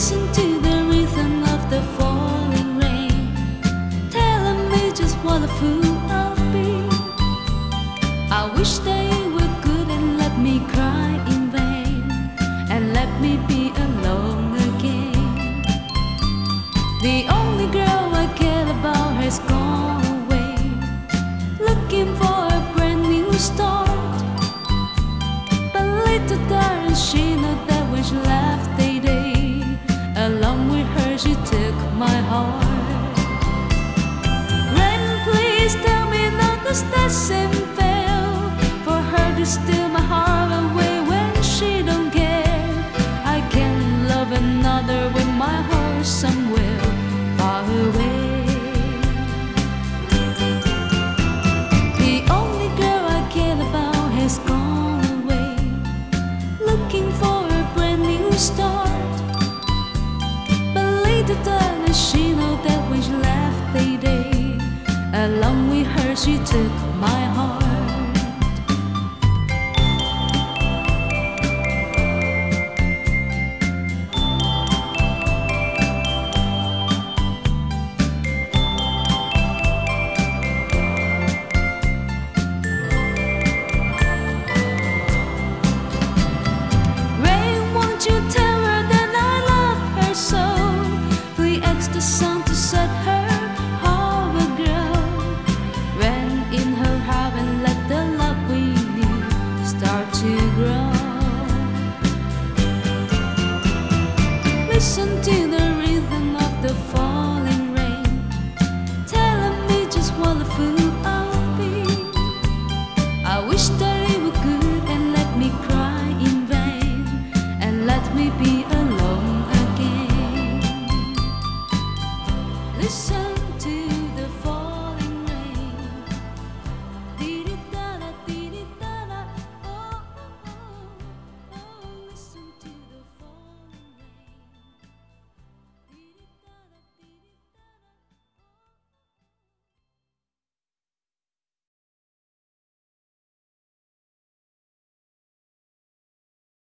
Listen to the rhythm of the falling rain, telling me just what a fool I've been. I wish that you were good and let me cry in vain, and let me be alone again. The only girl I care about has gone away, looking for a brand new start. But little darling, she knew that when she left the day, along with her she took my heart. Rain, please tell me not to does and fail, for her to steal my heart away when she don't care. I can't love another with my heart somewhere far away. The only girl I care about has gone away, looking for a brand new start. But later darling, she know that when she left the day, along with her she took my heart. The sun to set her heart aglow, ran in her heart and let the love we knew start to grow. Listen to the rhythm of the falling rain, telling me just what a fool I've been. I wish that it were good and let me cry in vain, and let me be alone again. Listen